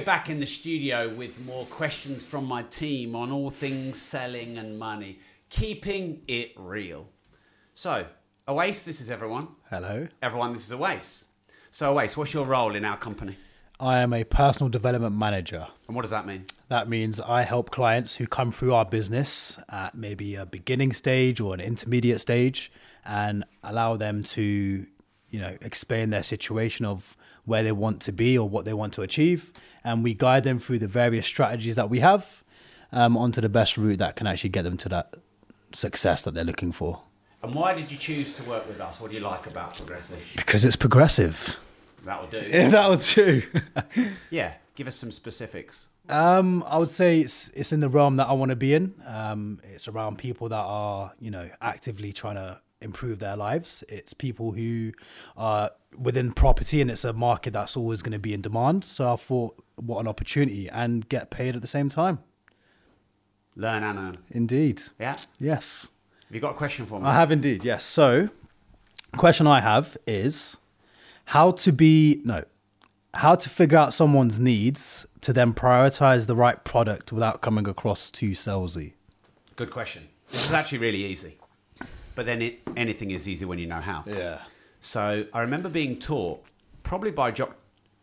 we're back in the studio with more questions from my team on all things selling and money, keeping it real. So, Awais, this is everyone. Hello. Everyone, this is Awais. So, Awais, what's your role in our company? I am a personal development manager. And what does that mean? That means I help clients who come through our business at maybe a beginning stage or an intermediate stage and allow them to, explain their situation of where they want to be or what they want to achieve. And we guide them through the various strategies that we have onto the best route that can actually get them to that success that they're looking for. And why did you choose to work with us? What do you like about Progressive? Because it's progressive. That'll do. Yeah, that'll do. Yeah, give us some specifics. I would say it's in the realm that I want to be in. It's around people that are, actively trying to improve their lives. It's people who are within property, and it's a market that's always going to be in demand. So I thought, what an opportunity, and get paid at the same time. Learn and earn. Indeed. Yeah? Yes. Have you got a question for me? I have indeed, yes. So, question I have is how to figure out someone's needs to then prioritize the right product without coming across too salesy. Good question. This is actually really easy. But then anything is easy when you know how. Yeah. So I remember being taught probably by Dr.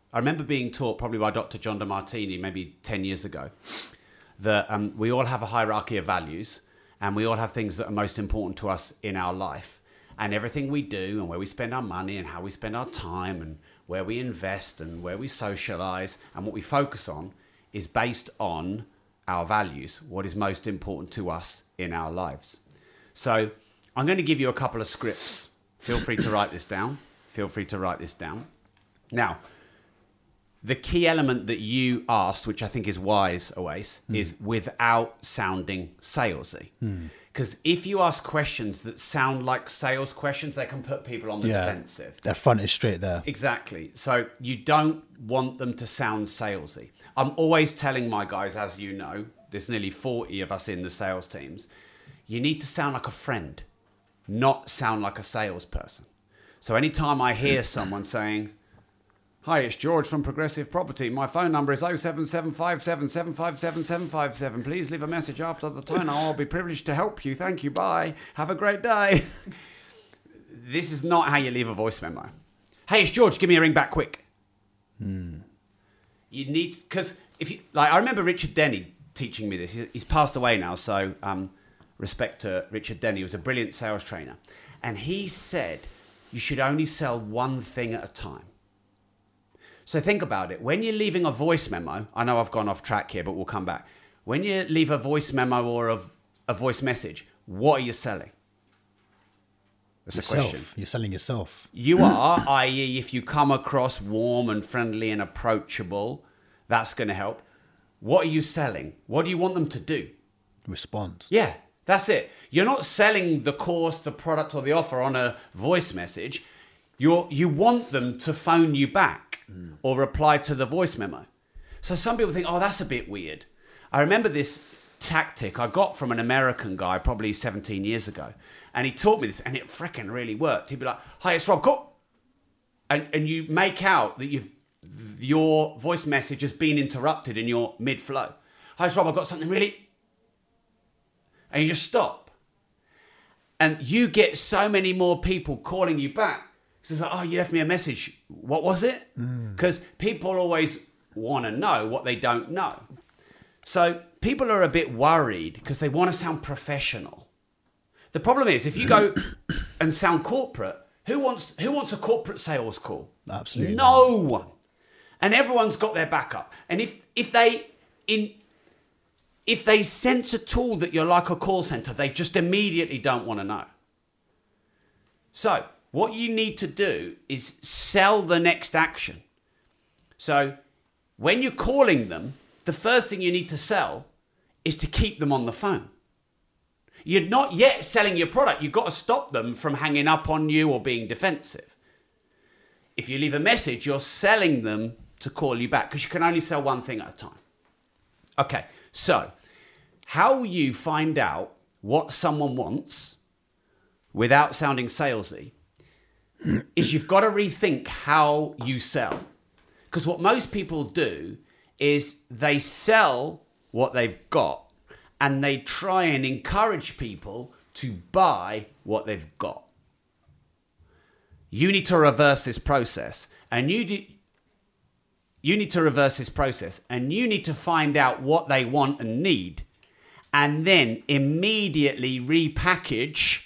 John DeMartini maybe 10 years ago that we all have a hierarchy of values and we all have things that are most important to us in our life. And everything we do and where we spend our money and how we spend our time and where we invest and where we socialize and what we focus on is based on our values, what is most important to us in our lives. So I'm going to give you a couple of scripts. Feel free to write this down. Now, the key element that you asked, which I think is wise, Awais, is without sounding salesy. Because if you ask questions that sound like sales questions, they can put people on the defensive. Their front is straight there. Exactly. So you don't want them to sound salesy. I'm always telling my guys, as you know, there's nearly 40 of us in the sales teams, you need to sound like a friend, not sound like a salesperson. So anytime I hear someone saying, "Hi, it's George from Progressive Property. My phone number is 07757757757. Please leave a message after the tone. I'll be privileged to help you. Thank you. Bye. Have a great day." This is not how you leave a voice memo. "Hey, it's George. Give me a ring back quick." You need, because I remember Richard Denny teaching me this. He's passed away now, so respect to Richard Denny. He was a brilliant sales trainer. And he said, you should only sell one thing at a time. So think about it. When you're leaving a voice memo, I know I've gone off track here, but we'll come back. When you leave a voice memo or a voice message, what are you selling? That's a question. You're selling yourself. You are, i.e. if you come across warm and friendly and approachable, that's going to help. What are you selling? What do you want them to do? Respond. Yeah, that's it. You're not selling the course, the product or the offer on a voice message. You want them to phone you back or reply to the voice memo. So some people think, oh, that's a bit weird. I remember this tactic I got from an American guy probably 17 years ago. And he taught me this and it freaking really worked. He'd be like, "Hi, it's Rob. Cool." And you make out that your voice message has been interrupted in your mid-flow. "Hi, it's Rob. I've got something really..." And you just stop. And you get so many more people calling you back. So it's like, "Oh, you left me a message. What was it?" Because people always want to know what they don't know. So people are a bit worried because they want to sound professional. The problem is, if you go and sound corporate, who wants a corporate sales call? Absolutely. No one. And everyone's got their backup. And if they sense at all that you're like a call center, they just immediately don't want to know. So what you need to do is sell the next action. So when you're calling them, the first thing you need to sell is to keep them on the phone. You're not yet selling your product. You've got to stop them from hanging up on you or being defensive. If you leave a message, you're selling them to call you back because you can only sell one thing at a time. Okay, so how you find out what someone wants without sounding salesy is you've got to rethink how you sell. Because what most people do is they sell what they've got and they try and encourage people to buy what they've got. You need to reverse this process, and you need to find out what they want and need, and then immediately repackage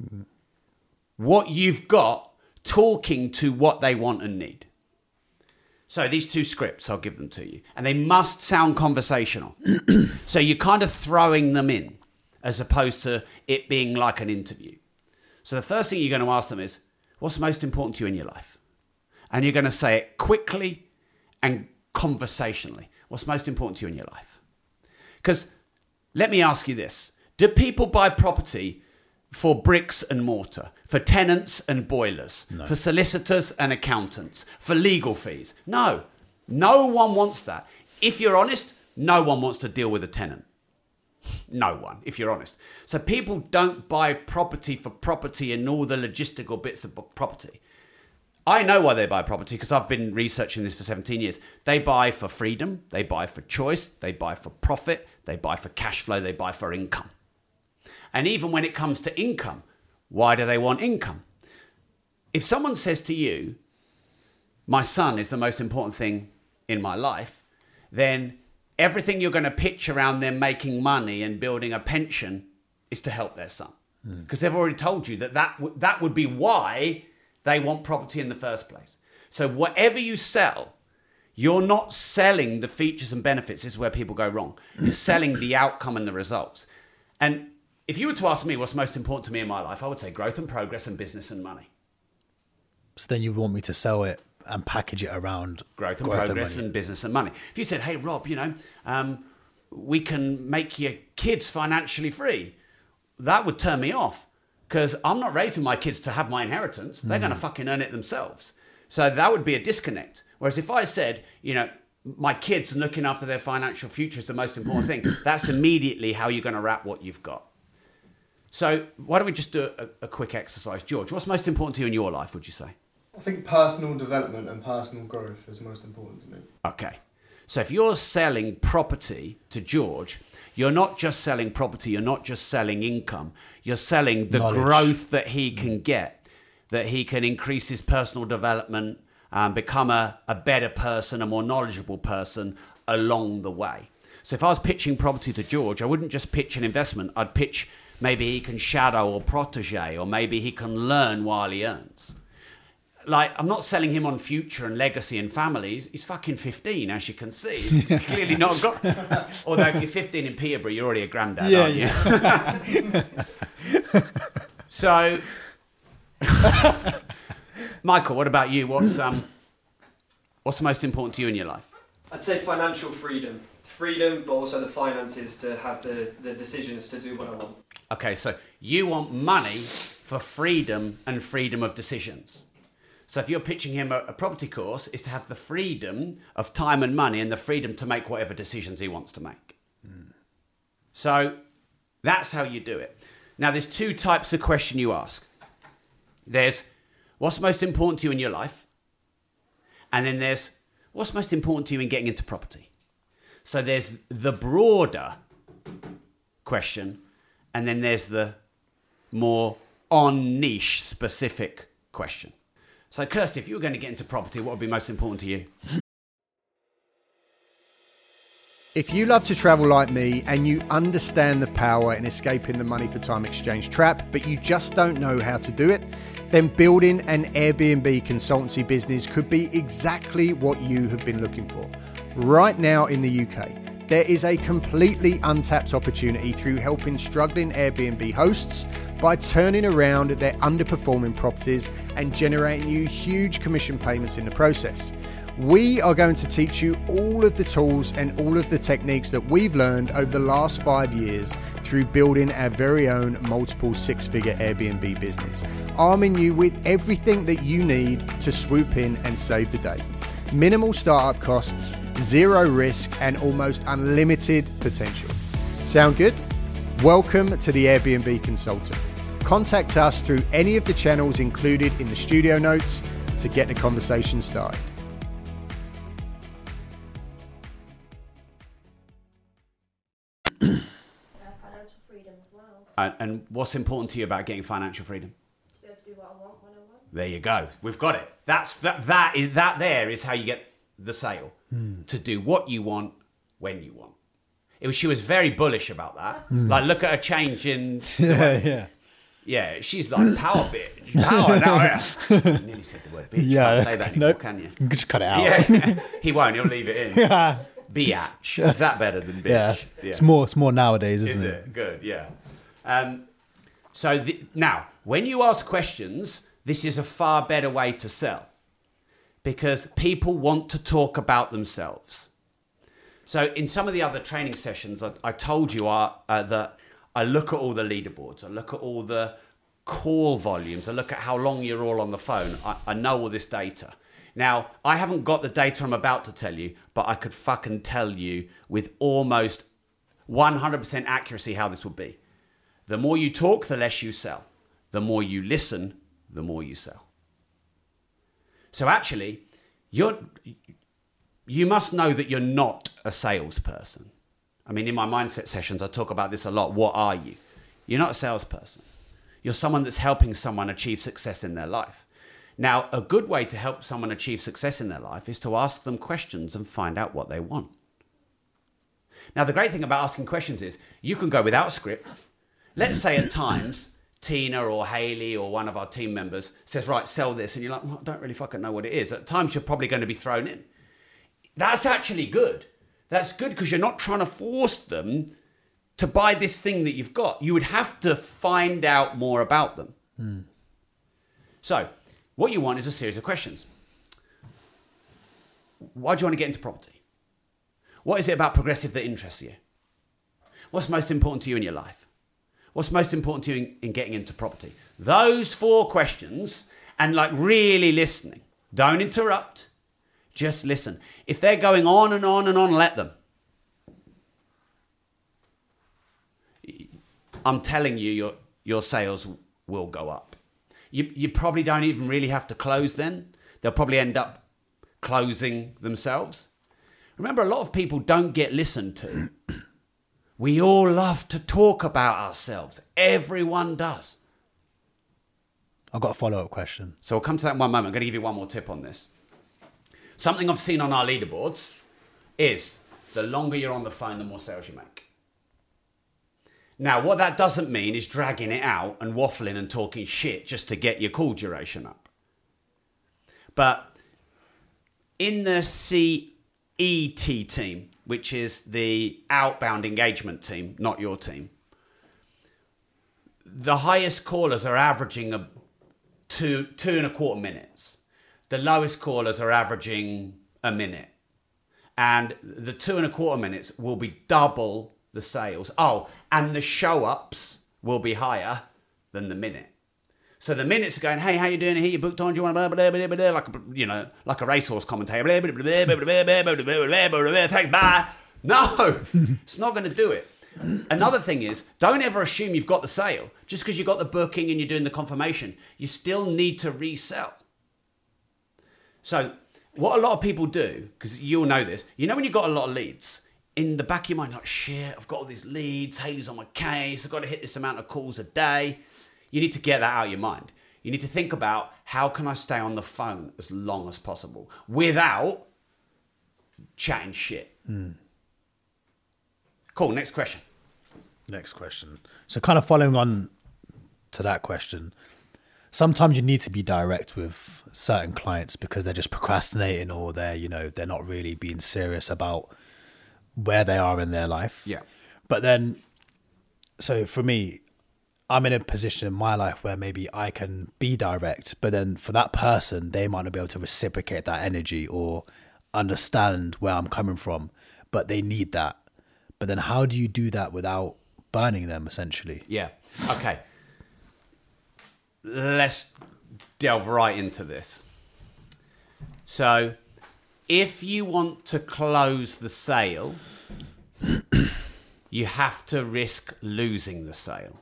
what you've got, talking to what they want and need. So these two scripts, I'll give them to you, and they must sound conversational. So you're kind of throwing them in as opposed to it being like an interview. So the first thing you're going to ask them is, what's most important to you in your life? And you're going to say it quickly and conversationally. What's most important to you in your life? Because let me ask you this. Do people buy property for bricks and mortar, for tenants and boilers, No. for solicitors and accountants, for legal fees? No. No one wants that. If you're honest, no one wants to deal with a tenant. No one, if you're honest. So people don't buy property for property and all the logistical bits of property. I know why they buy property because I've been researching this for 17 years. They buy for freedom, they buy for choice, they buy for profit, they buy for cash flow, they buy for income. And even when it comes to income, why do they want income? If someone says to you, my son is the most important thing in my life, then everything you're going to pitch around them making money and building a pension is to help their son. Because they've already told you that would be why they want property in the first place. So whatever you sell, you're not selling the features and benefits. This is where people go wrong. You're selling the outcome and the results. And if you were to ask me what's most important to me in my life, I would say growth and progress and business and money. So then you want me to sell it and package it around Growth and progress and business and money. If you said, hey, Rob, we can make your kids financially free, that would turn me off because I'm not raising my kids to have my inheritance. They're going to fucking earn it themselves. So that would be a disconnect. Whereas if I said, my kids and looking after their financial future is the most important thing, that's immediately how you're going to wrap what you've got. So why don't we just do a quick exercise? George, what's most important to you in your life, would you say? I think personal development and personal growth is most important to me. Okay. So if you're selling property to George, you're not just selling property, you're not just selling income, you're selling the knowledge. Growth that he can get, that he can increase his personal development, become a better person, a more knowledgeable person along the way. So if I was pitching property to George, I wouldn't just pitch an investment, I'd pitch maybe he can shadow or protege, or maybe he can learn while he earns. Like, I'm not selling him on future and legacy and families. He's fucking 15, as you can see. He's clearly not got... Although if you're 15 in Peterborough, you're already a granddad, aren't you? So, Michael, what about you? What's most important to you in your life? I'd say financial freedom. Freedom, but also the finances to have the decisions to do what I want. Okay, so you want money for freedom and freedom of decisions. So if you're pitching him a property course, is to have the freedom of time and money and the freedom to make whatever decisions he wants to make. So that's how you do it. Now, there's two types of question you ask. There's what's most important to you in your life? And then there's what's most important to you in getting into property? So there's the broader question, and then there's the more on niche specific question. So, Kirsty, if you were going to get into property, what would be most important to you? If you love to travel like me and you understand the power in escaping the money for time exchange trap, but you just don't know how to do it, then building an Airbnb consultancy business could be exactly what you have been looking for. Right now in the UK, there is a completely untapped opportunity through helping struggling Airbnb hosts by turning around their underperforming properties and generating you huge commission payments in the process. We are going to teach you all of the tools and all of the techniques that we've learned over the last 5 years through building our very own multiple six-figure Airbnb business, arming you with everything that you need to swoop in and save the day. Minimal startup costs, zero risk, and almost unlimited potential. Sound good? Welcome to the Airbnb Consultant. Contact us through any of the channels included in the studio notes to get the conversation started. And what's important to you about getting financial freedom? To be able to do what I want when I want. There you go. We've got it. That there is how you get the sale. To do what you want when you want. She was very bullish about that. Like, look at her change in. Yeah, she's like power bitch. Power now. I nearly said the word bitch. Yeah, Can't say that anymore, nope. can you? You can just cut it out. Yeah, he won't. He'll leave it in. Biatch. Is that better than bitch? Yeah. It's more nowadays, isn't Is it? it? Good, yeah. Now, when you ask questions, this is a far better way to sell because people want to talk about themselves. So in some of the other training sessions, I told you that I look at all the leaderboards, I look at all the call volumes, I look at how long you're all on the phone. I know all this data. Now, I haven't got the data I'm about to tell you, but I could fucking tell you with almost 100% accuracy how this would be. The more you talk, the less you sell. The more you listen, the more you sell. So actually, you must know that you're not a salesperson. I mean, in my mindset sessions, I talk about this a lot. What are you? You're not a salesperson. You're someone that's helping someone achieve success in their life. Now, a good way to help someone achieve success in their life is to ask them questions and find out what they want. Now, the great thing about asking questions is you can go without script. Let's say at times, Tina or Haley or one of our team members says, right, sell this. And you're like, well, I don't really fucking know what it is. At times, you're probably going to be thrown in. That's actually good. That's good because you're not trying to force them to buy this thing that you've got. You would have to find out more about them. So what you want is a series of questions. Why do you want to get into property? What is it about Progressive that interests you? What's most important to you in your life? What's most important to you in getting into property? Those 4 questions, and like really listening. Don't interrupt. Just listen. If they're going on and on and on, let them. I'm telling you, your sales will go up. You probably don't even really have to close then. They'll probably end up closing themselves. Remember, a lot of people don't get listened to. We all love to talk about ourselves. Everyone does. I've got a follow-up question. So we'll come to that in one moment. I'm going to give you one more tip on this. Something I've seen on our leaderboards is the longer you're on the phone, the more sales you make. Now, what that doesn't mean is dragging it out and waffling and talking shit just to get your call duration up. But in the CET team, which is the outbound engagement team, not your team, the highest callers are averaging 2.25 minutes. The lowest callers are averaging a minute. And the 2.25 minutes will be double the sales. Oh, and the show-ups will be higher than the minute. So the minutes are going, hey, how you doing? Here, you booked on, do you want to blah, blah, blah, blah, like a, you know, like a racehorse commentator. Blah, blah, blah, blah, blah, blah, blah, blah, blah, blah, thanks, bye. No, it's not going to do it. Another thing is, don't ever assume you've got the sale. Just because you've got the booking and you're doing the confirmation, you still need to resell. So what a lot of people do, because you'll know this, you know when you've got a lot of leads, in the back of your mind, like, shit, I've got all these leads, Haley's on my case, I've got to hit this amount of calls a day. You need to get that out of your mind. You need to think about, how can I stay on the phone as long as possible without chatting shit? Cool, next question. Next question. So kind of following on to that question, sometimes you need to be direct with certain clients because they're just procrastinating or they're not really being serious about where they are in their life. Yeah. But then, so for me, I'm in a position in my life where maybe I can be direct, but then for that person, they might not be able to reciprocate that energy or understand where I'm coming from, but they need that. But then how do you do that without burning them, essentially? Yeah. Okay. Let's delve right into this. So, if you want to close the sale, you have to risk losing the sale.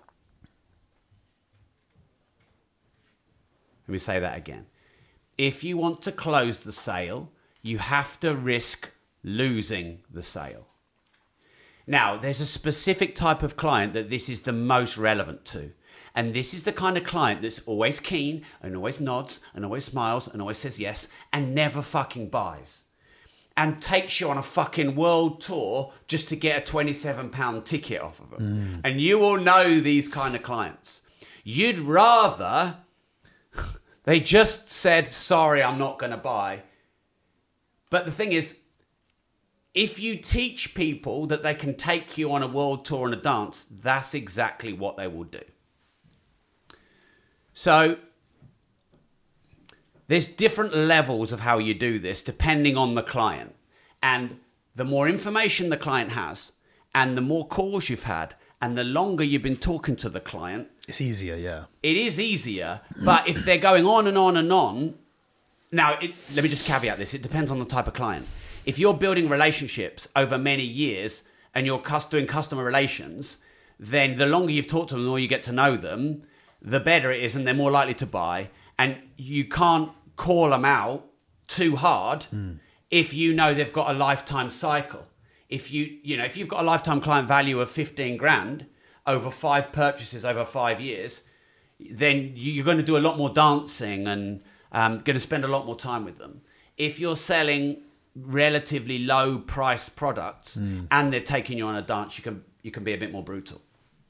Let me say that again. If you want to close the sale, you have to risk losing the sale. Now, there's a specific type of client that this is the most relevant to. And this is the kind of client that's always keen and always nods and always smiles and always says yes and never fucking buys. And takes you on a fucking world tour just to get a £27 ticket off of them. And you all know these kind of clients. You'd rather they just said, sorry, I'm not going to buy. But the thing is, if you teach people that they can take you on a world tour and a dance, that's exactly what they will do. So there's different levels of how you do this depending on the client. And the more information the client has and the more calls you've had and the longer you've been talking to the client, It's easier, yeah. it is easier. But if they're going on and on and on, now, let me just caveat this. It depends on the type of client. If you're building relationships over many years and you're doing customer relations, then the longer you've talked to them, the more you get to know them, the better it is and they're more likely to buy. And you can't call them out too hard if you know they've got a lifetime cycle. If you've got a lifetime client value of 15 grand over 5 purchases over 5 years, then you're going to do a lot more dancing and going to spend a lot more time with them. If you're selling relatively low price products and they're taking you on a dance, you can be a bit more brutal.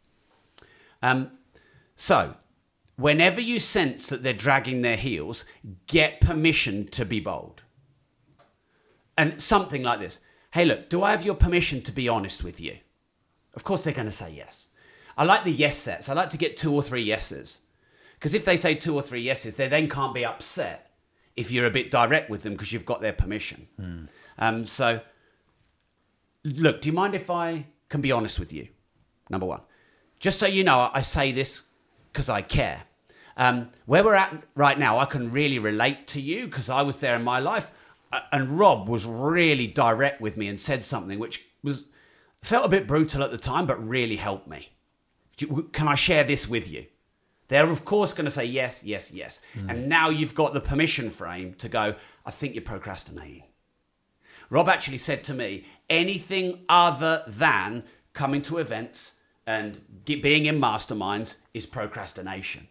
So whenever you sense that they're dragging their heels, get permission to be bold. And something like this. Hey, look, do I have your permission to be honest with you? Of course they're going to say yes. I like the yes sets. I like to get 2 or 3 yeses. Because if they say 2 or 3 yeses, they then can't be upset if you're a bit direct with them because you've got their permission. So, look, do you mind if I can be honest with you? Number one. Just so you know, I say this because I care. Where we're at right now, I can really relate to you because I was there in my life. And Rob was really direct with me and said something which felt a bit brutal at the time, but really helped me. Can I share this with you? They're, of course, going to say yes, yes, yes. And now you've got the permission frame to go, I think you're procrastinating. Rob actually said to me, anything other than coming to events and being in masterminds is procrastination.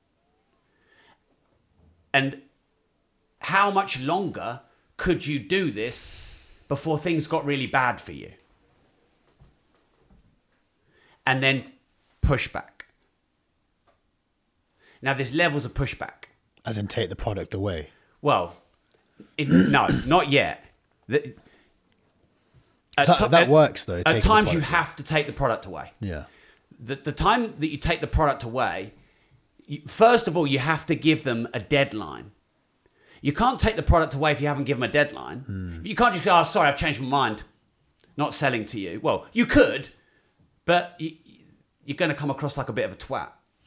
And how much longer could you do this before things got really bad for you? And then pushback. Now, there's levels of pushback. As in take the product away. Well, no, not yet. That works, though. At times, you have to take the product away. Yeah. The time that you take the product away, first of all, you have to give them a deadline. You can't take the product away if you haven't given them a deadline. You can't just go, oh, sorry, I've changed my mind. Not selling to you. Well, you could, but you're going to come across like a bit of a twat.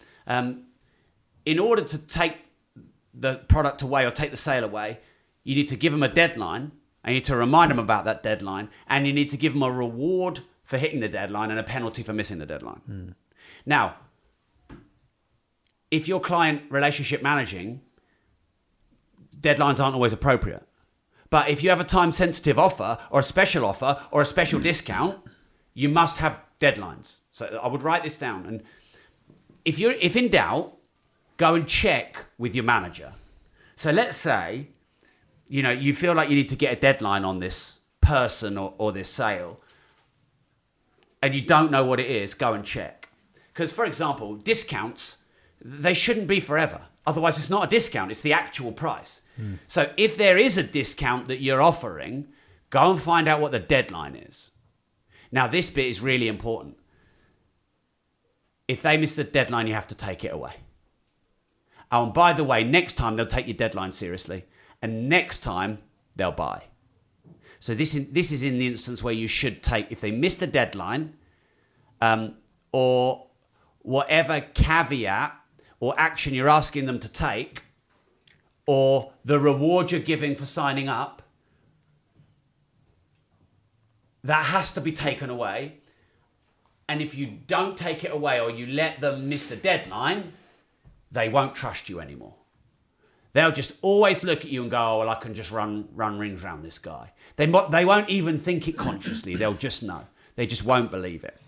In order to take the product away or take the sale away, you need to give them a deadline, and you need to remind them about that deadline, and you need to give them a reward for hitting the deadline and a penalty for missing the deadline. Now, if you're client relationship managing, deadlines aren't always appropriate. But if you have a time-sensitive offer or a special discount, you must have deadlines. So I would write this down. And if in doubt, go and check with your manager. So let's say, you feel like you need to get a deadline on this person or this sale, and you don't know what it is, go and check. Because, for example, discounts, they shouldn't be forever. Otherwise, it's not a discount, it's the actual price. So if there is a discount that you're offering, go and find out what the deadline is. Now, this bit is really important. If they miss the deadline, you have to take it away. Oh, and by the way, next time they'll take your deadline seriously, and next time they'll buy. So this is in the instance where you should take, if they miss the deadline, or whatever caveat or action you're asking them to take, or the reward you're giving for signing up, that has to be taken away. And if you don't take it away or you let them miss the deadline, they won't trust you anymore. They'll just always look at you and go, oh, well, I can just run rings around this guy. They won't even think it consciously. They'll just know. They just won't believe it.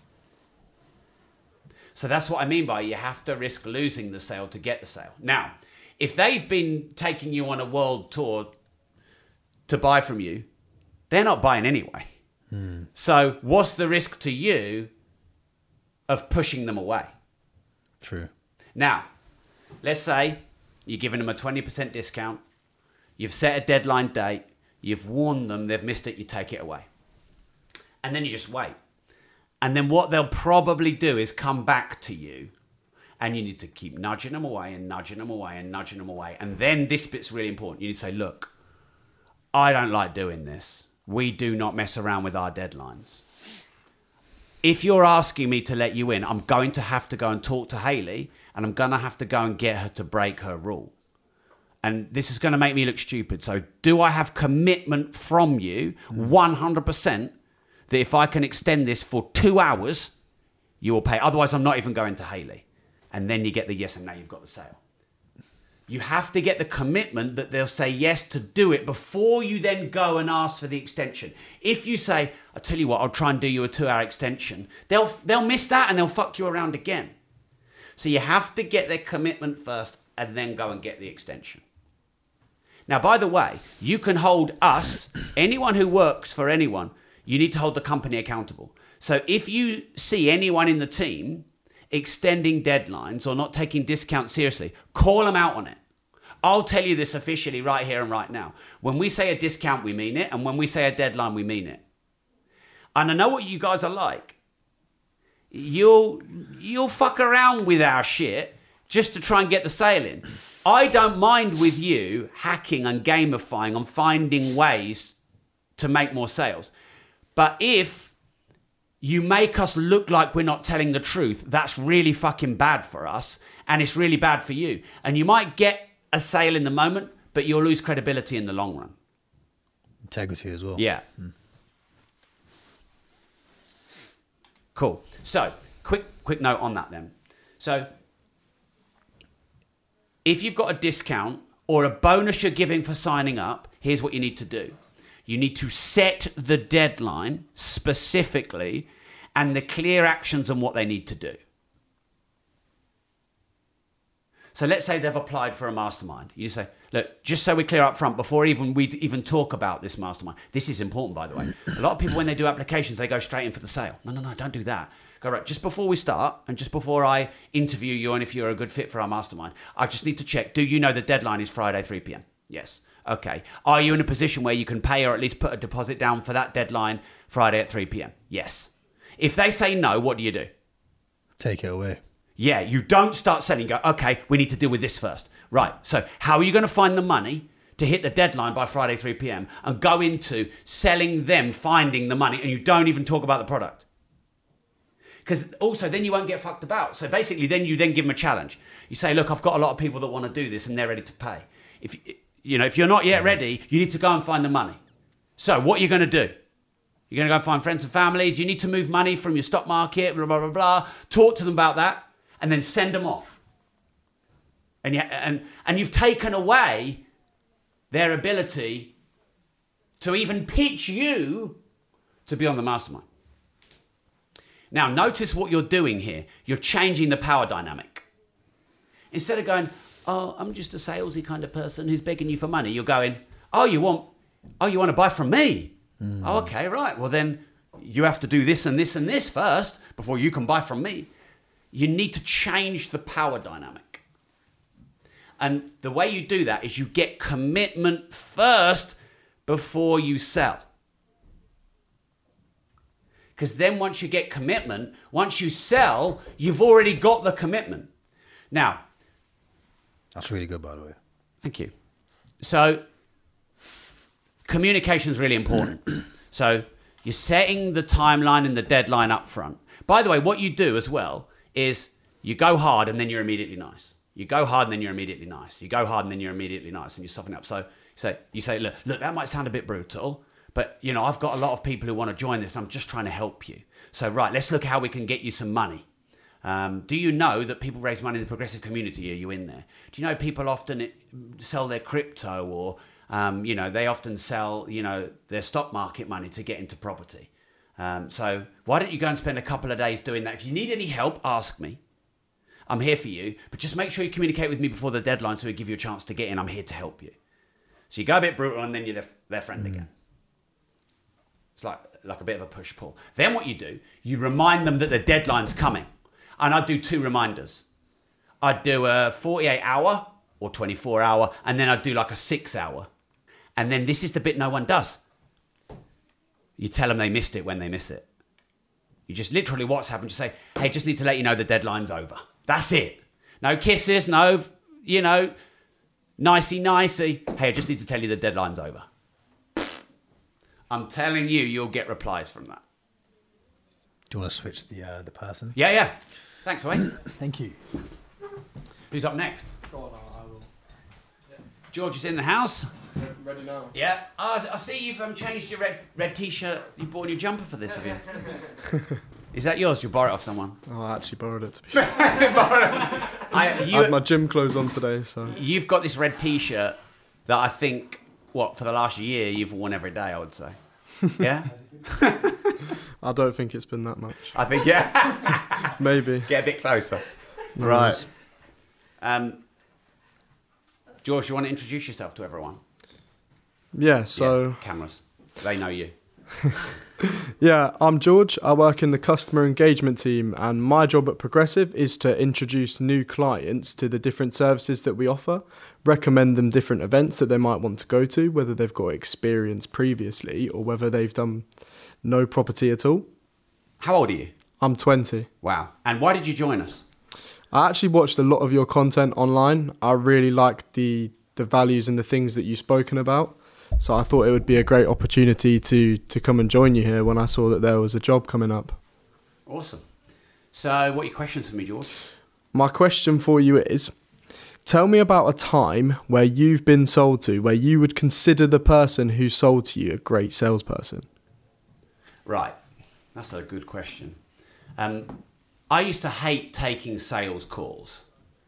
So that's what I mean by you have to risk losing the sale to get the sale. Now, if they've been taking you on a world tour to buy from you, they're not buying anyway. So what's the risk to you of pushing them away? True. Now, let's say you're giving them a 20% discount. You've set a deadline date. You've warned them they've missed it. You take it away. And then you just wait. And then what they'll probably do is come back to you. And you need to keep nudging them away and nudging them away and nudging them away. And then this bit's really important. You need to say, look, I don't like doing this. We do not mess around with our deadlines. If you're asking me to let you in, I'm going to have to go and talk to Hayley, and I'm going to have to go and get her to break her rule. And this is going to make me look stupid. So do I have commitment from you 100% that if I can extend this for 2 hours, you will pay? Otherwise, I'm not even going to Hayley. And then you get the yes, and now you've got the sale. You have to get the commitment that they'll say yes to do it before you then go and ask for the extension. If you say, I'll tell you what, I'll try and do you a 2-hour extension, they'll miss that and they'll fuck you around again. So you have to get their commitment first and then go and get the extension. Now, by the way, you can hold us, anyone who works for anyone, you need to hold the company accountable. So if you see anyone in the team extending deadlines or not taking discounts seriously, call them out on it. I'll tell you this officially right here and right now. When we say a discount, we mean it. And when we say a deadline, we mean it. And I know what you guys are like. You'll fuck around with our shit just to try and get the sale in. I don't mind with you hacking and gamifying and finding ways to make more sales. But if you make us look like we're not telling the truth, that's really fucking bad for us. And it's really bad for you. And you might get a sale in the moment, but you'll lose credibility in the long run. Integrity as well. Yeah. Cool. So, quick note on that then. So, if you've got a discount or a bonus you're giving for signing up, here's what you need to do. You need to set the deadline specifically and the clear actions on what they need to do. So let's say they've applied for a mastermind. You say, look, just so we're clear up front, before we even talk about this mastermind, this is important, by the way. A lot of people, when they do applications, they go straight in for the sale. No, don't do that. Go, right, just before we start and just before I interview you and if you're a good fit for our mastermind, I just need to check, do you know the deadline is Friday, 3 p.m.? Yes. Okay. Are you in a position where you can pay or at least put a deposit down for that deadline Friday at 3 p.m.? Yes. If they say no, what do you do? Take it away. Yeah, you don't start selling. Go, okay, we need to deal with this first. Right, so how are you going to find the money to hit the deadline by Friday, 3 p.m. and go into selling them, finding the money, and you don't even talk about the product? Because also then you won't get fucked about. So basically then you then give them a challenge. You say, look, I've got a lot of people that want to do this and they're ready to pay. If you're not yet ready, you need to go and find the money. So what are you going to do? You're going to go and find friends and family. Do you need to move money from your stock market? Blah, blah, blah, blah. Talk to them about that. And then send them off. And you've taken away their ability to even pitch you to be on the mastermind. Now, notice what you're doing here. You're changing the power dynamic. Instead of going, oh, I'm just a salesy kind of person who's begging you for money, you're going, you want to buy from me? Oh, okay, right. Well, then you have to do this and this and this first before you can buy from me. You need to change the power dynamic. And the way you do that is you get commitment first before you sell. Because then once you get commitment, once you sell, you've already got the commitment. Now, that's really good, by the way. Thank you. So, communication is really important. So, you're setting the timeline and the deadline up front. By the way, what you do as well is you go hard and then you're immediately nice. You go hard and then you're immediately nice. You go hard and then you're immediately nice and you soften up. So you say, look, that might sound a bit brutal, but I've got a lot of people who want to join this. I'm just trying to help you. So right, let's look how we can get you some money. Do you know that people raise money in the progressive community? Are you in there? Do you know people often sell their crypto or, they often sell, their stock market money to get into property? So why don't you go and spend a couple of days doing that? If you need any help, ask me. I'm here for you, but just make sure you communicate with me before the deadline so we give you a chance to get in. I'm here to help you. So you go a bit brutal and then you're their friend again. It's like a bit of a push-pull. Then what you do, you remind them that the deadline's coming. And I'd do 2 reminders. I'd do a 48-hour or 24-hour, and then I'd do like a 6-hour. And then this is the bit no one does. You tell them they missed it when they miss it. You just literally WhatsApp and just say, hey, just need to let you know the deadline's over. That's it. No kisses, no, nicey. Hey, I just need to tell you the deadline's over. I'm telling you, you'll get replies from that. Do you want to switch the person? Yeah. Thanks, Wes. Thank you. Who's up next? Go on, I will. George is in the house. Ready now? Yeah. Oh, I see you've changed your red T-shirt. You bought a new jumper for this, have you? Is that yours? Did you borrow it off someone? Oh, I actually borrowed it, to be fair. I had my gym clothes on today, so... You've got this red T-shirt that I think, for the last year, you've worn every day, I would say. Yeah? I don't think it's been that much. I think, yeah. Maybe. Get a bit closer. No Right. worries. George, you want to introduce yourself to everyone? Yeah, so... Yeah, cameras. They know you. Yeah, I'm George. I work in the customer engagement team, and my job at Progressive is to introduce new clients to the different services that we offer, recommend them different events that they might want to go to, whether they've got experience previously or whether they've done no property at all. How old are you? I'm 20. Wow. And why did you join us? I actually watched a lot of your content online. I really liked the values and the things that you've spoken about. So I thought it would be a great opportunity to come and join you here when I saw that there was a job coming up. Awesome. So what are your questions for me, George? My question for you is, tell me about a time where you've been sold to, where you would consider the person who sold to you a great salesperson. Right. That's a good question. I used to hate taking sales calls.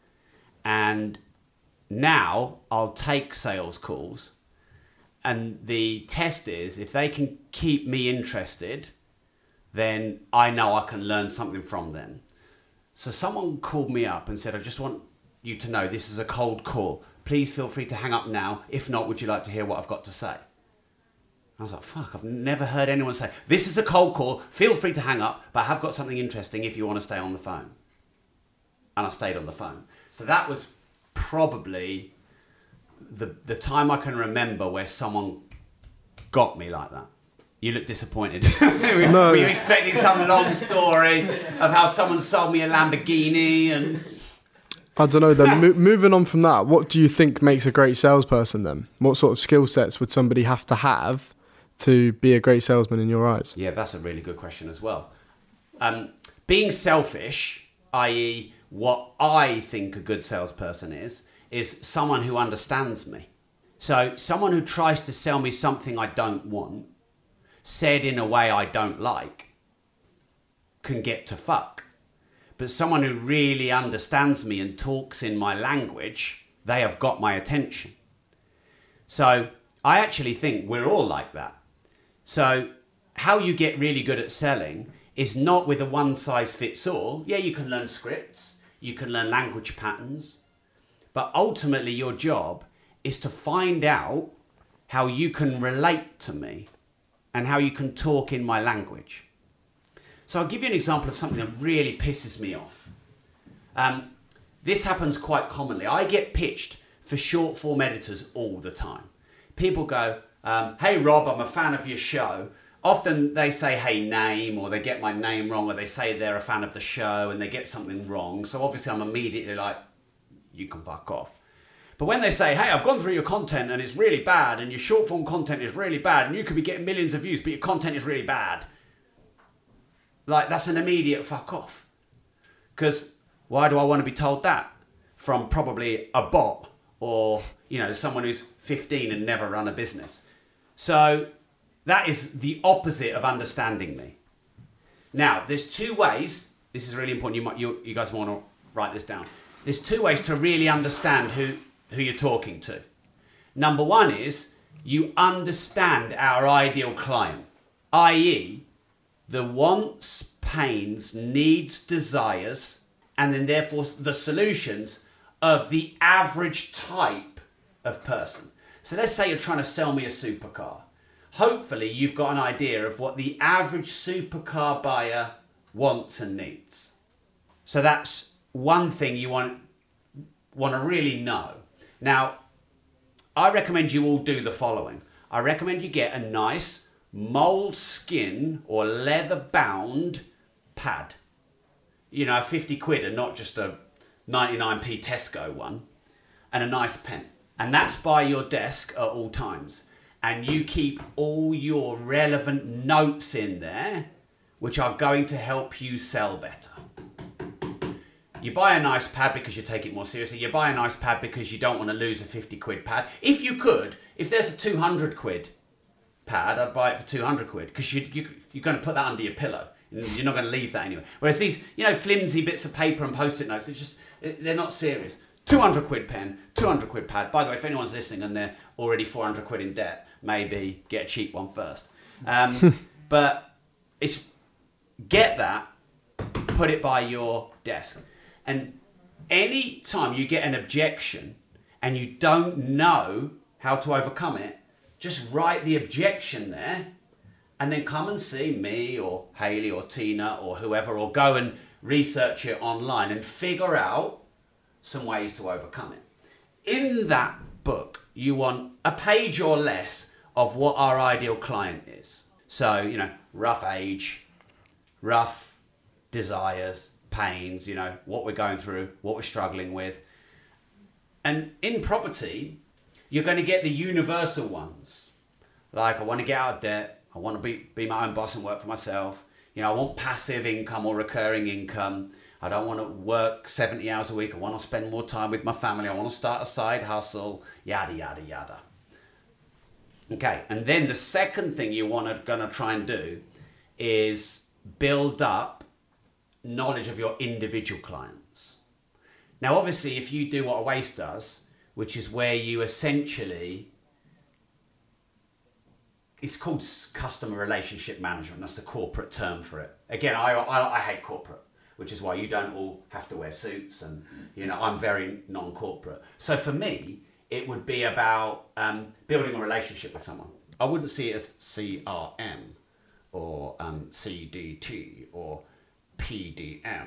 And now I'll take sales calls. And the test is, if they can keep me interested, then I know I can learn something from them. So someone called me up and said, I just want you to know this is a cold call. Please feel free to hang up now. If not, would you like to hear what I've got to say? I was like, fuck, I've never heard anyone say, this is a cold call. Feel free to hang up, but I have got something interesting if you want to stay on the phone. And I stayed on the phone. So that was probably... the time I can remember where someone got me like that. You look disappointed. No. Were you expecting some long story of how someone sold me a Lamborghini and... I don't know then. Moving on from that, what do you think makes a great salesperson then? What sort of skill sets would somebody have to be a great salesman in your eyes? Yeah, that's a really good question as well. Being selfish, i.e. what I think a good salesperson is someone who understands me. So someone who tries to sell me something I don't want, said in a way I don't like, can get to fuck. But someone who really understands me and talks in my language, they have got my attention. So I actually think we're all like that. So how you get really good at selling is not with a one size fits all. Yeah, you can learn scripts, you can learn language patterns, but ultimately your job is to find out how you can relate to me and how you can talk in my language. So I'll give you an example of something that really pisses me off. This happens quite commonly. I get pitched for short form editors all the time. People go, hey Rob, I'm a fan of your show. Often they say, hey name, or they get my name wrong, or they say they're a fan of the show and they get something wrong. So obviously I'm immediately like, you can fuck off. But when they say, hey, I've gone through your content and it's really bad and your short form content is really bad and you could be getting millions of views, but your content is really bad. Like, that's an immediate fuck off. Because why do I want to be told that? From probably a bot or, someone who's 15 and never run a business. So that is the opposite of understanding me. Now, there's 2 ways. This is really important. You guys want to write this down. There's 2 ways to really understand who you're talking to. Number 1 is you understand our ideal client, i.e. the wants, pains, needs, desires, and then therefore the solutions of the average type of person. So let's say you're trying to sell me a supercar. Hopefully you've got an idea of what the average supercar buyer wants and needs. So that's one thing you want to really know. Now, I recommend you all do the following. I recommend you get a nice moleskin or leather bound pad. You know, 50 quid and not just a 99p Tesco one. And a nice pen. And that's by your desk at all times. And you keep all your relevant notes in there, which are going to help you sell better. You buy a nice pad because you take it more seriously. You buy a nice pad because you don't want to lose a 50 quid pad. If you could, if there's a 200 quid pad, I'd buy it for 200 quid because you're going to put that under your pillow. You're not going to leave that anywhere. Whereas these, you know, flimsy bits of paper and post-it notes, they're not serious. 200 quid pen, 200 quid pad. By the way, if anyone's listening and they're already 400 quid in debt, maybe get a cheap one first. But get that, put it by your desk. And any time you get an objection and you don't know how to overcome it, just write the objection there and then come and see me or Hayley or Tina or whoever, or go and research it online and figure out some ways to overcome it. In that book, you want a page or less of what our ideal client is. So, you know, rough age, rough desires, pains, you know, what we're going through, what we're struggling with. And in property, you're going to get the universal ones. Like, I want to get out of debt. I want to be my own boss and work for myself. You know, I want passive income or recurring income. I don't want to work 70 hours a week. I want to spend more time with my family. I want to start a side hustle, yada, yada, yada. Okay, and then the second thing you're going to try and do is build up knowledge of your individual clients. Now, obviously, if you do what Awace does, which is where you essentially, it's called customer relationship management. That's the corporate term for it. Again, I hate corporate, which is why you don't all have to wear suits, and you know, I'm very non-corporate. So for me, it would be about building a relationship with someone. I wouldn't see it as CRM or CDT or PDM.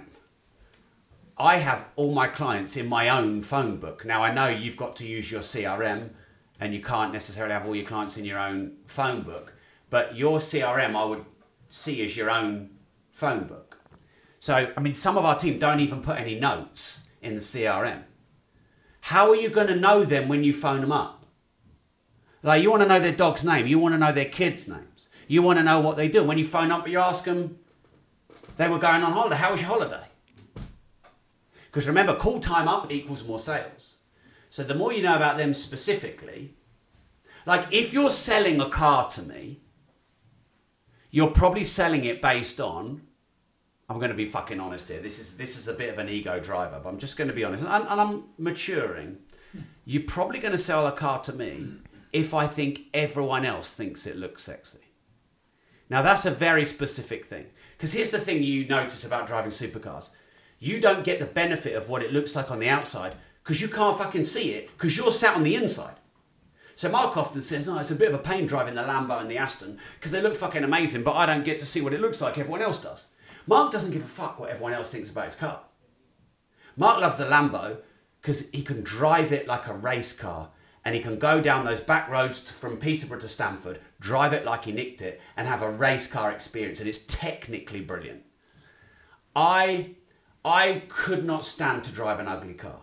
I have all my clients in my own phone book. Now, I know you've got to use your CRM and you can't necessarily have all your clients in your own phone book, but your CRM I would see as your own phone book. So, I mean, some of our team don't even put any notes in the CRM. How are you going to know them when you phone them up? Like, you want to know their dog's name. You want to know their kids' names. You want to know what they do. When you phone up, you ask them, they were going on holiday. How was your holiday? Because remember, call time up equals more sales. So the more you know about them specifically, like if you're selling a car to me, you're probably selling it based on, I'm going to be fucking honest here. This is a bit of an ego driver, but I'm just going to be honest. And I'm maturing. You're probably going to sell a car to me if I think everyone else thinks it looks sexy. Now, that's a very specific thing. Because here's the thing you notice about driving supercars. You don't get the benefit of what it looks like on the outside because you can't fucking see it because you're sat on the inside. So Mark often says, no, it's a bit of a pain driving the Lambo and the Aston because they look fucking amazing, but I don't get to see what it looks like everyone else does. Mark doesn't give a fuck what everyone else thinks about his car. Mark loves the Lambo because he can drive it like a race car and he can go down those back roads from Peterborough to Stamford, drive it like he nicked it and have a race car experience, and it's technically brilliant. I could not stand to drive an ugly car.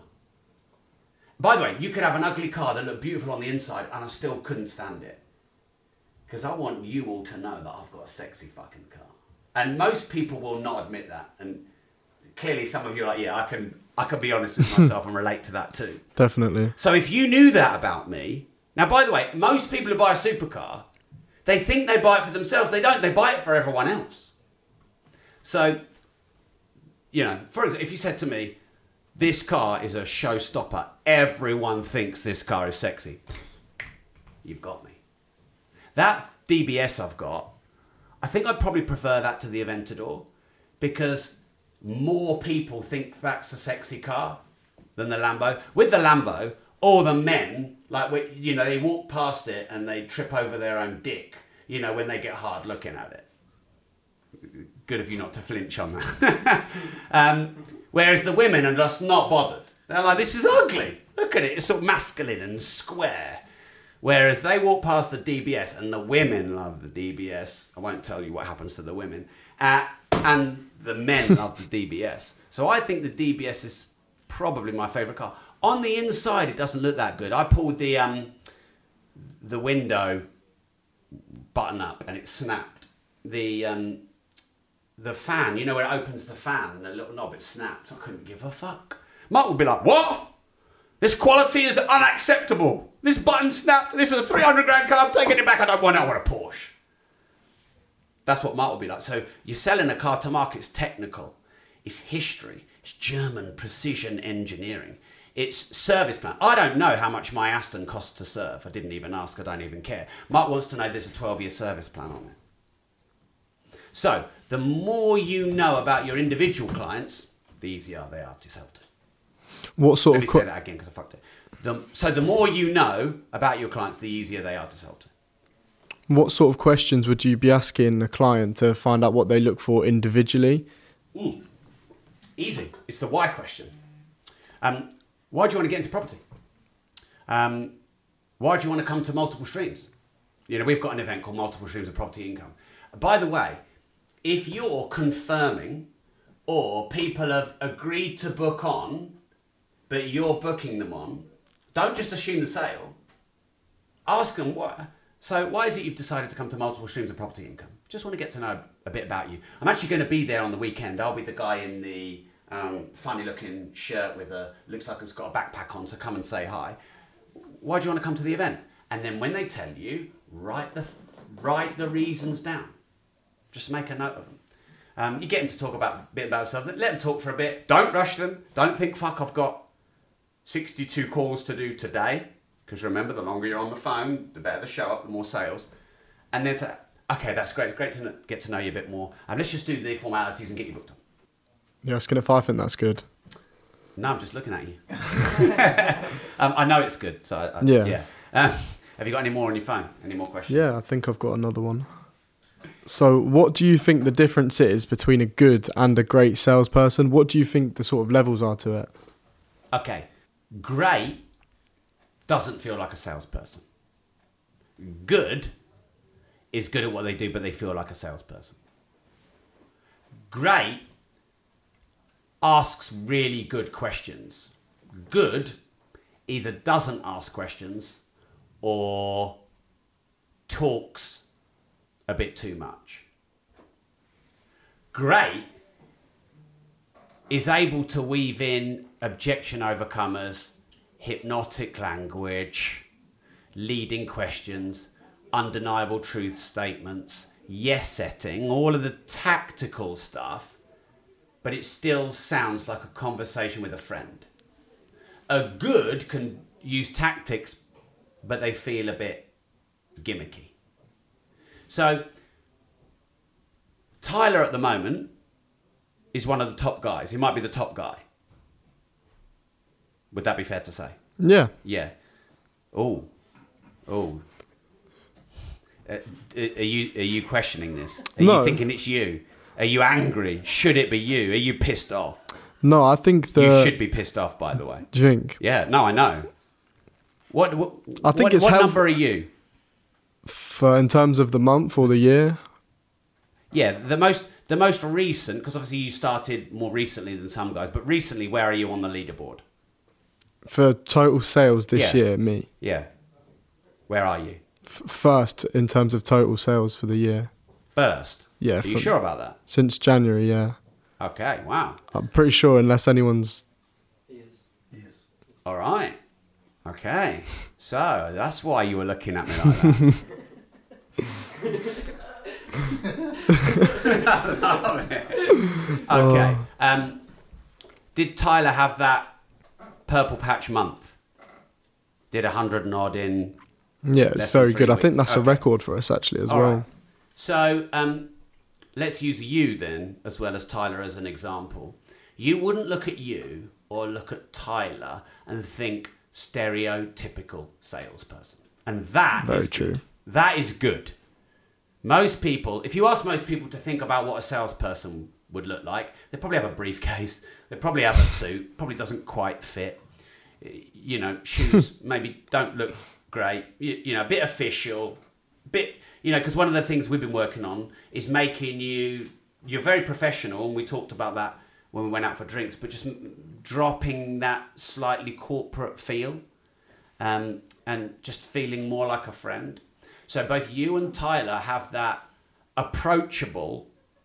By the way, you could have an ugly car that looked beautiful on the inside and I still couldn't stand it. Because I want you all to know that I've got a sexy fucking car. And most people will not admit that. And clearly some of you are like, yeah, I can be honest with myself and relate to that too. Definitely. So if you knew that about me... Now, by the way, most people who buy a supercar, they think they buy it for themselves. They don't. They buy it for everyone else. So, you know, for example, if you said to me, this car is a showstopper, everyone thinks this car is sexy, you've got me. That DBS I've got, I think I'd probably prefer that to the Aventador because more people think that's a sexy car than the Lambo. With the Lambo, all the men, like, you know, they walk past it and they trip over their own dick, you know, when they get hard looking at it. Good of you not to flinch on that. Whereas the women are just not bothered. They're like, this is ugly. Look at it. It's sort of masculine and square. Whereas they walk past the DBS, and the women love the DBS. I won't tell you what happens to the women. And the men love the DBS. So I think the DBS is probably my favourite car. On the inside, it doesn't look that good. I pulled the window button up, and it snapped. The fan, you know, where it opens the fan, and the little knob, it snapped. I couldn't give a fuck. Mark would be like, what? This quality is unacceptable. This button snapped. This is a 300 grand car. I'm taking it back. I don't want a Porsche. That's what Mark would be like. So you're selling a car to Mark. It's technical. It's history. It's German precision engineering. It's service plan. I don't know how much my Aston costs to serve. I didn't even ask. I don't even care. Mark wants to know there's a 12-year service plan on it. So the more you know about your individual clients, the easier they are to sell to. What sort Let of me say that again because I fucked it. So the more you know about your clients, the easier they are to sell to. what sort of questions would you be asking a client to find out what they look for individually? Easy. It's the why question. Why do you want to get into property? Why do you want to come to multiple streams? You know, we've got an event called Multiple Streams of Property Income. By the way, if you're confirming or people have agreed to book on, but you're booking them on, don't just assume the sale. Ask them why. So why is it you've decided to come to Multiple Streams of Property Income? Just want to get to know a bit about you. I'm actually going to be there on the weekend. I'll be the guy in the funny looking shirt with looks like it's got a backpack on, so come and say hi. Why do you want to come to the event? And then when they tell you, write the reasons down. Just make a note of them. You get them to talk a bit about themselves. Let them talk for a bit. Don't rush them. Don't think, fuck, I've got 62 calls to do today. Because remember, the longer you're on the phone, the better the show up, the more sales. And then say, okay, that's great. It's great to get to know you a bit more. Let's just do the formalities and get you booked on. You're asking if I think that's good. No, I'm just looking at you. I know it's good. So Yeah. Have you got any more on your phone? Any more questions? Yeah, I think I've got another one. So what do you think the difference is between a good and a great salesperson? What do you think the sort of levels are to it? Okay. Great doesn't feel like a salesperson. Good is good at what they do, but they feel like a salesperson. Great asks really good questions. Good either doesn't ask questions or talks a bit too much. Great is able to weave in objection overcomers, hypnotic language, leading questions, undeniable truth statements, yes setting, all of the tactical stuff, but it still sounds like a conversation with a friend. A good can use tactics, but they feel a bit gimmicky. So Tyler at the moment is one of the top guys. He might be the top guy. Would that be fair to say? Yeah. Yeah. Oh. Are you questioning this? Are No. you thinking it's you? Are you angry? Should it be you? Are you pissed off? No, I think You should be pissed off, by the way. Do you think? Yeah. No, I know. What I think it's what help- number are you? For in terms of the month or the year? Yeah, the most recent, because obviously you started more recently than some guys, but recently, where are you on the leaderboard? For total sales this Yeah. year, me. Yeah. Where are you? First in terms of total sales for the year. First. Yeah. Are you sure about that? Since January, yeah. Okay, wow. I'm pretty sure unless anyone's... Yes. All right. Okay. So that's why you were looking at me like that. I love it. Okay. Did Tyler have that purple patch month? Did 100 and odd in... Yeah, Less it's than very 3 good. I think weeks. that's a Okay. record for us actually as All well. right. So let's use you then, as well as Tyler, as an example. You wouldn't look at you or look at Tyler and think stereotypical salesperson. And that Very is true. good. That is good. Most people, if you ask most people to think about what a salesperson would look like, they probably have a briefcase, they probably have a suit, probably doesn't quite fit, you know, shoes maybe don't look great, you know, a bit official, bit, you know, because one of the things we've been working on is making you're very professional, and we talked about that when we went out for drinks, but just dropping that slightly corporate feel, and just feeling more like a friend. So both you and Tyler have that approachable,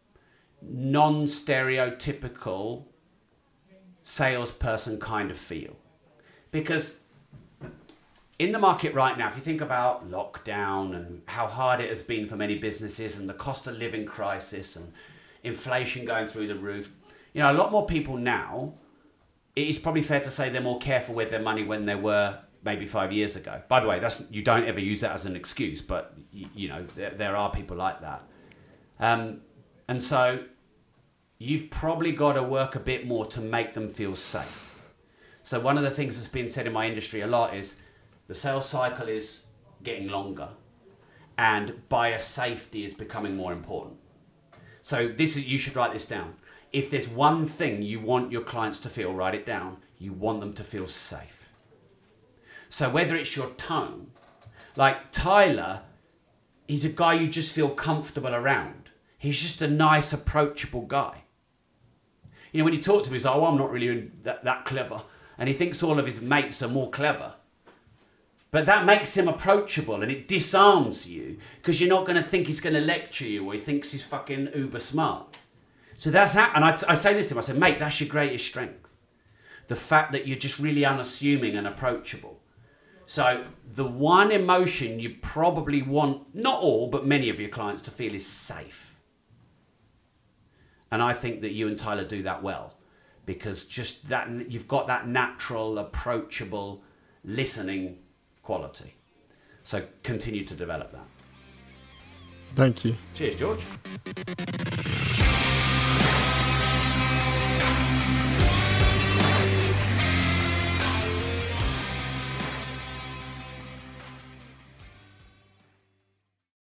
non-stereotypical salesperson kind of feel. Because in the market right now, if you think about lockdown and how hard it has been for many businesses and the cost of living crisis and inflation going through the roof, you know, a lot more people now, it is probably fair to say they're more careful with their money when they were maybe 5 years ago. By the way, you don't ever use that as an excuse, but you know, there are people like that. And so you've probably got to work a bit more to make them feel safe. So one of the things that's been said in my industry a lot is the sales cycle is getting longer and buyer safety is becoming more important. So you should write this down. If there's one thing you want your clients to feel, write it down. You want them to feel safe. So whether it's your tone, like Tyler, he's a guy you just feel comfortable around. He's just a nice, approachable guy. You know, when you talk to him, he's like, oh, I'm not really that clever. And he thinks all of his mates are more clever. But that makes him approachable and it disarms you because you're not going to think he's going to lecture you or he thinks he's fucking uber smart. So that's how, and I say this to him, I say, mate, that's your greatest strength. The fact that you're just really unassuming and approachable. So the one emotion you probably want, not all, but many of your clients to feel is safe. And I think that you and Tyler do that well because just that, you've got that natural, approachable, listening quality. So continue to develop that. Thank you. Cheers, George.